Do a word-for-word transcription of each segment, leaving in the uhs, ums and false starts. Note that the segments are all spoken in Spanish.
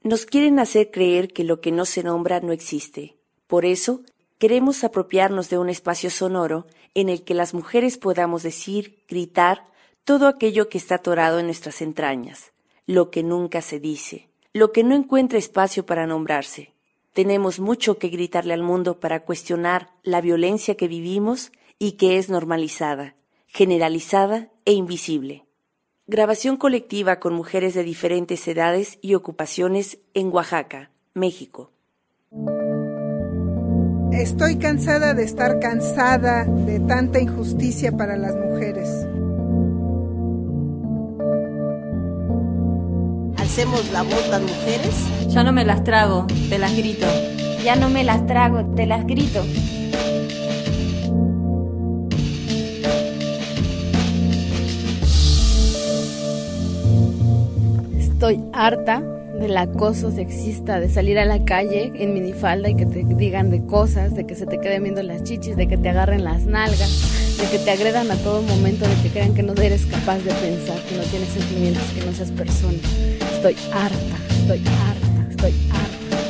Nos quieren hacer creer que lo que no se nombra no existe. Por eso, queremos apropiarnos de un espacio sonoro en el que las mujeres podamos decir, gritar, todo aquello que está atorado en nuestras entrañas, lo que nunca se dice, lo que no encuentra espacio para nombrarse. Tenemos mucho que gritarle al mundo para cuestionar la violencia que vivimos y que es normalizada, generalizada e invisible. Grabación colectiva con mujeres de diferentes edades y ocupaciones en Oaxaca, México. Estoy cansada de estar cansada de tanta injusticia para las mujeres. Alcemos la voz las mujeres. Ya no me las trago, te las grito. Ya no me las trago, te las grito. Estoy harta del acoso sexista, de salir a la calle en minifalda y que te digan de cosas, de que se te queden viendo las chichis, de que te agarren las nalgas, de que te agredan a todo momento, de que crean que no eres capaz de pensar, que no tienes sentimientos, que no seas persona. Estoy harta, estoy harta, estoy harta.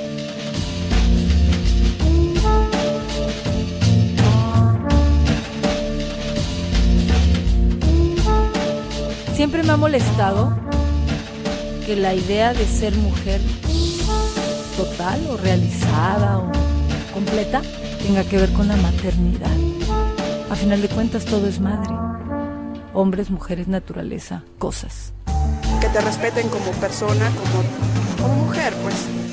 Siempre me ha molestado que la idea de ser mujer total o realizada o completa tenga que ver con la maternidad. A final de cuentas todo es madre. Hombres, mujeres, naturaleza, cosas. Que te respeten como persona, como, como mujer, pues.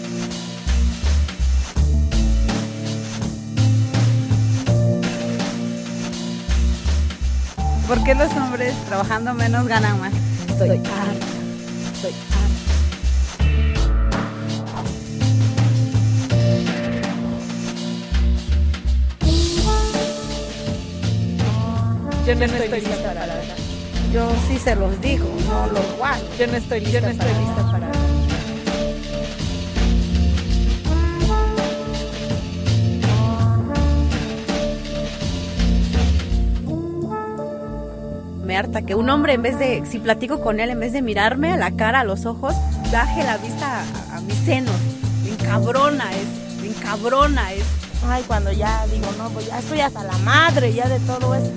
¿Por qué los hombres trabajando menos ganan más? Estoy harta, estoy harta. Yo no estoy, estoy lista para hablar. Yo sí se los digo, no los guardo. Yo no estoy lista, Yo no estoy para, lista para hablar. Me harta que un hombre, en vez de, si platico con él, en vez de mirarme a la cara, a los ojos, baje la vista a, a mis senos. Me encabrona es, me encabrona es. Ay, cuando ya digo, no, pues ya estoy hasta la madre ya de todo eso.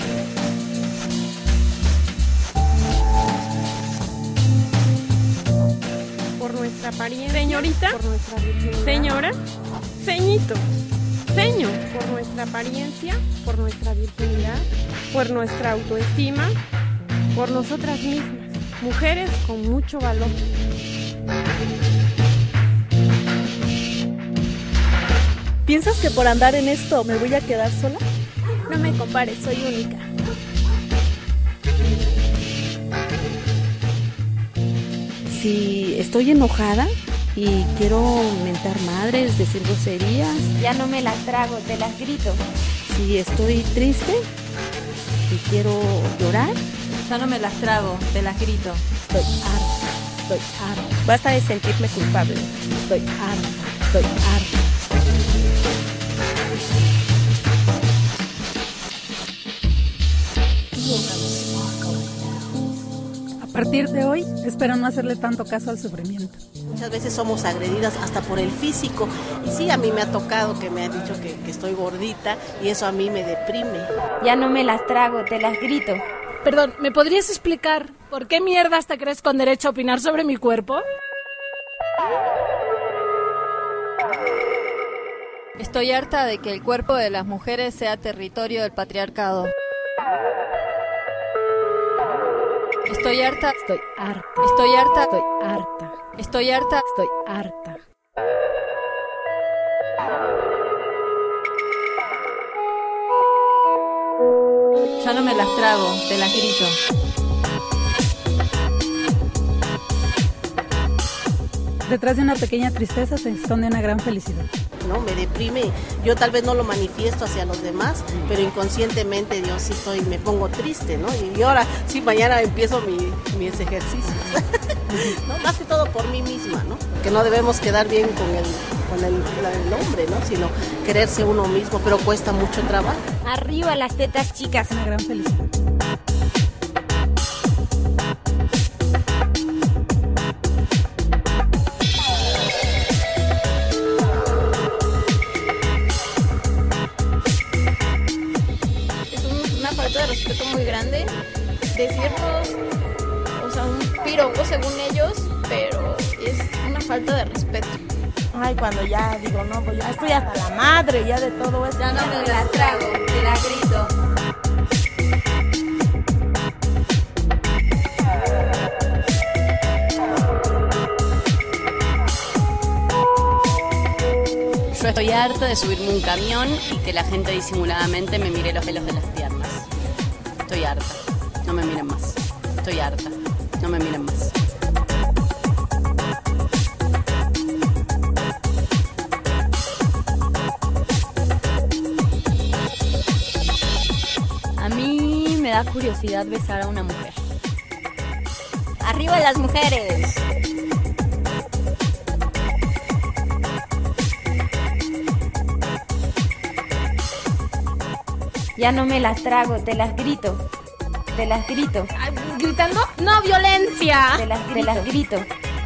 Por nuestra apariencia. Señorita. Por nuestra virginidad. Señora. Ceñito. Ceño. Por nuestra apariencia, por nuestra virginidad, por nuestra autoestima, por nosotras mismas. Mujeres con mucho valor. ¿Piensas que por andar en esto me voy a quedar sola? No me compares, soy única. Si estoy enojada y quiero mentar madres, decir groserías. Ya no me las trago, te las grito. Si estoy triste y quiero llorar. Ya no me las trago, te las grito. Estoy harta, estoy harta. Basta de sentirme culpable. Estoy harta, estoy harta. A partir de hoy, espero no hacerle tanto caso al sufrimiento. Muchas veces somos agredidas hasta por el físico. Y sí, a mí me ha tocado que me han dicho que, que estoy gordita y eso a mí me deprime. Ya no me las trago, te las grito. Perdón, ¿me podrías explicar por qué mierdas te crees con derecho a opinar sobre mi cuerpo? Estoy harta de que el cuerpo de las mujeres sea territorio del patriarcado. Estoy harta. Estoy harta. Estoy harta. Estoy harta. Estoy harta. Estoy harta. Ya no me las trago, te las grito. Detrás de una pequeña tristeza se esconde una gran felicidad. No, me deprime. Yo tal vez no lo manifiesto hacia los demás, pero inconscientemente yo sí estoy, me pongo triste, ¿no? Y ahora sí, mañana empiezo mi, mis ejercicios. ¿No? Más que todo por mí misma, ¿no? Que no debemos quedar bien con el, con el, el hombre, ¿no? Sino quererse uno mismo, pero cuesta mucho trabajo. Arriba las tetas chicas. Una gran felicidad. muy grande decirnos, o sea, un piropo según ellos, pero es una falta de respeto. Ay, cuando ya digo, no, pues ya estoy hasta la madre ya de todo eso. Ya no me las trago, te las grito. Yo estoy harta de subirme a un camión y que la gente disimuladamente me mire los pelos de las piernas. Estoy harta. No me miren más. Estoy harta. No me miren más. A mí me da curiosidad besar a una mujer. ¡Arriba las mujeres! Ya no me las trago, te las grito. Te las grito. ¿Gritando? ¡No, violencia! Te las grito. Te las grito.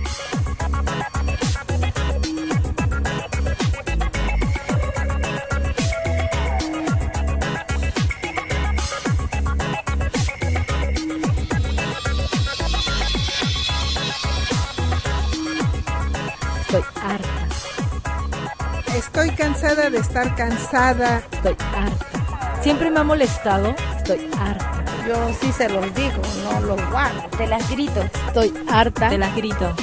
Estoy harta. Estoy cansada de estar cansada. Estoy harta. Siempre me ha molestado. Estoy harta. Yo sí se los digo, no los guardo. Te las grito. Estoy harta. Te las grito.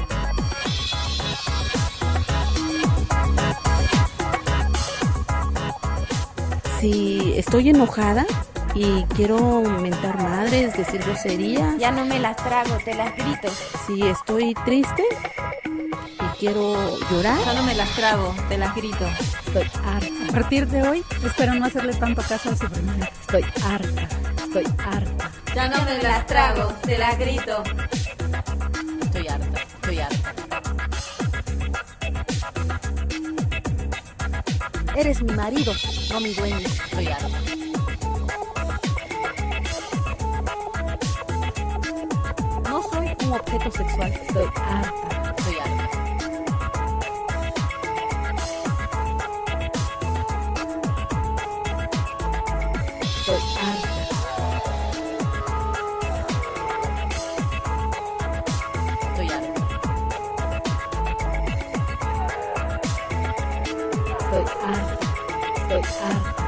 Si estoy enojada y quiero mentar madres, decir groserías. Ya no me las trago, te las grito. Si estoy triste y quiero llorar. Ya no me las trago, te las grito. Estoy harta. A partir de hoy, espero no hacerle tanto caso al sufrimiento. Estoy harta. Estoy harta. Ya no me las trago, te las grito. Estoy harta, estoy harta. Eres mi marido, no mi dueño. Estoy harta. No soy un objeto sexual. Estoy harta. Estoy harta. Estoy harta. Estoy harta. Estoy harta. Estoy harta.